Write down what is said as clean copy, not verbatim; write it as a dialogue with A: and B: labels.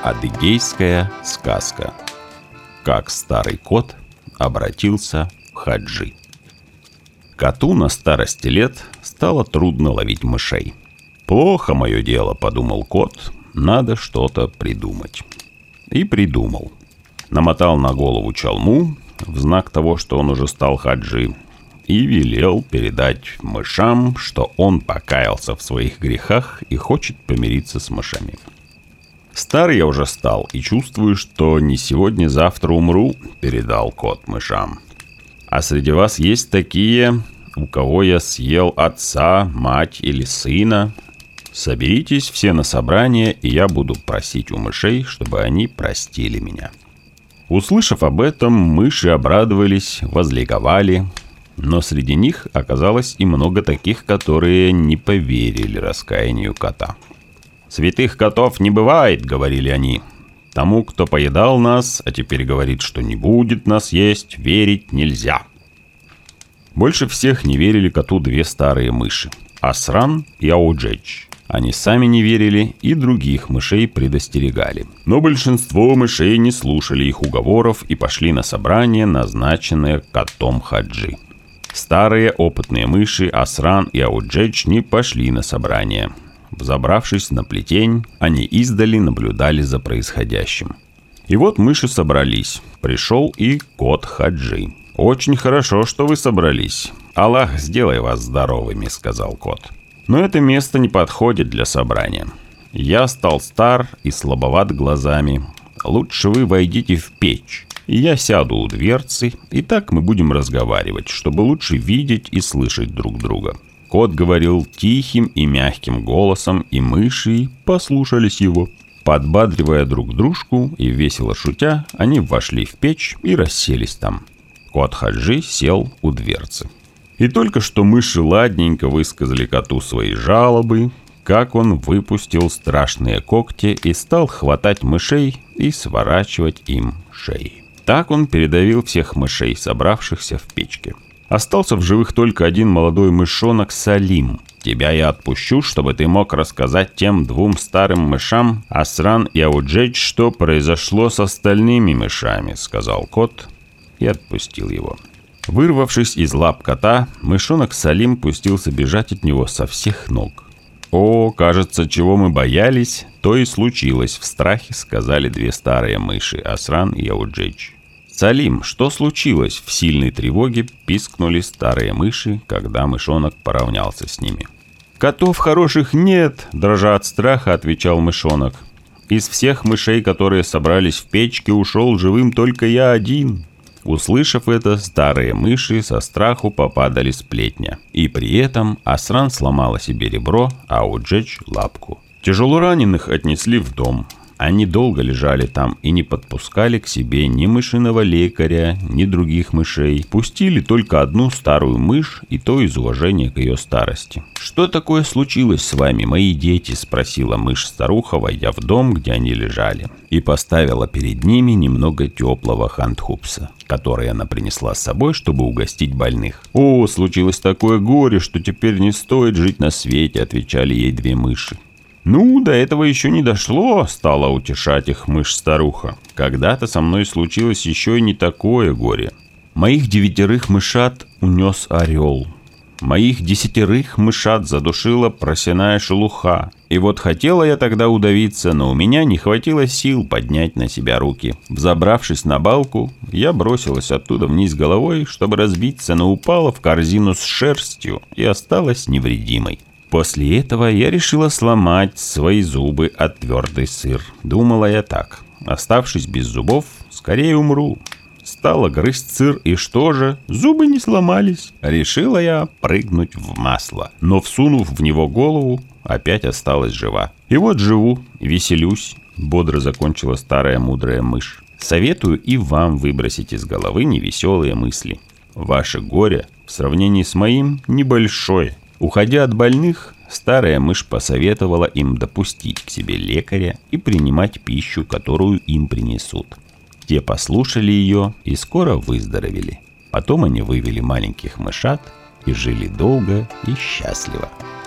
A: Адыгейская сказка. Как старый кот обратился в Хаджи. Коту на старости лет стало трудно ловить мышей. «Плохо мое дело», — подумал кот, — «надо что-то придумать». И придумал. Намотал на голову чалму в знак того, что он уже стал хаджи, и велел передать мышам, что он покаялся в своих грехах и хочет помириться с мышами. «Старый я уже стал и чувствую, что не сегодня-завтра умру», — передал кот мышам. «А среди вас есть такие, у кого я съел отца, мать или сына? Соберитесь все на собрание, и я буду просить у мышей, чтобы они простили меня». Услышав об этом, мыши обрадовались, возликовали, но среди них оказалось и много таких, которые не поверили раскаянию кота. «Святых котов не бывает», — говорили они. «Тому, кто поедал нас, а теперь говорит, что не будет нас есть, верить нельзя». Больше всех не верили коту две старые мыши — Асран и Ауджедж. Они сами не верили и других мышей предостерегали. Но большинство мышей не слушали их уговоров и пошли на собрание, назначенное котом Хаджи. Старые опытные мыши Асран и Ауджедж не пошли на собрание. Взобравшись на плетень, они издали наблюдали за происходящим. И вот мыши собрались. Пришел и кот Хаджи. «Очень хорошо, что вы собрались. Аллах, сделай вас здоровыми», — сказал кот. «Но это место не подходит для собрания. Я стал стар и слабоват глазами. Лучше вы войдите в печь, и я сяду у дверцы, и так мы будем разговаривать, чтобы лучше видеть и слышать друг друга». Кот говорил тихим и мягким голосом, и мыши послушались его. Подбадривая друг дружку и весело шутя, они вошли в печь и расселись там. Кот Хаджи сел у дверцы. И только что мыши ладненько высказали коту свои жалобы, как он выпустил страшные когти и стал хватать мышей и сворачивать им шеи. Так он передавил всех мышей, собравшихся в печке. Остался в живых только один молодой мышонок Салим. «Тебя я отпущу, чтобы ты мог рассказать тем двум старым мышам, Асран и Ауджедж, что произошло с остальными мышами», — сказал кот и отпустил его. Вырвавшись из лап кота, мышонок Салим пустился бежать от него со всех ног. «О, кажется, чего мы боялись, то и случилось», — в страхе сказали две старые мыши, Асран и Ауджедж. «Салим, что случилось?» — в сильной тревоге пискнули старые мыши, когда мышонок поравнялся с ними. «Котов хороших нет», — дрожа от страха, отвечал мышонок. «Из всех мышей, которые собрались в печке, ушел живым только я один». Услышав это, старые мыши со страху попадали с плетня. И при этом Асран сломала себе ребро, а Ауджедж — лапку. Тяжело раненых отнесли в дом. Они долго лежали там и не подпускали к себе ни мышиного лекаря, ни других мышей. Пустили только одну старую мышь, и то из уважения к ее старости. «Что такое случилось с вами, мои дети?» — спросила мышь-старуха, войдя в дом, где они лежали. И поставила перед ними немного теплого хандхупса, который она принесла с собой, чтобы угостить больных. «О, случилось такое горе, что теперь не стоит жить на свете», — отвечали ей две мыши. «Ну, до этого еще не дошло», — стала утешать их мышь-старуха. «Когда-то со мной случилось еще и не такое горе. Моих 9 мышат унес орел. Моих 10 мышат задушила просяная шелуха. И вот хотела я тогда удавиться, но у меня не хватило сил поднять на себя руки. Взобравшись на балку, я бросилась оттуда вниз головой, чтобы разбиться, но упала в корзину с шерстью и осталась невредимой. После этого я решила сломать свои зубы от твердый сыр. Думала я так: оставшись без зубов, скорее умру. Стала грызть сыр, и что же? Зубы не сломались. Решила я прыгнуть в масло, но, всунув в него голову, опять осталась жива. И вот живу, веселюсь, бодро закончила старая мудрая мышь. Советую и вам выбросить из головы невеселые мысли. Ваше горе в сравнении с моим небольшое. Уходя от больных, старая мышь посоветовала им допустить к себе лекаря и принимать пищу, которую им принесут. Те послушали ее и скоро выздоровели. Потом они вывели маленьких мышат и жили долго и счастливо.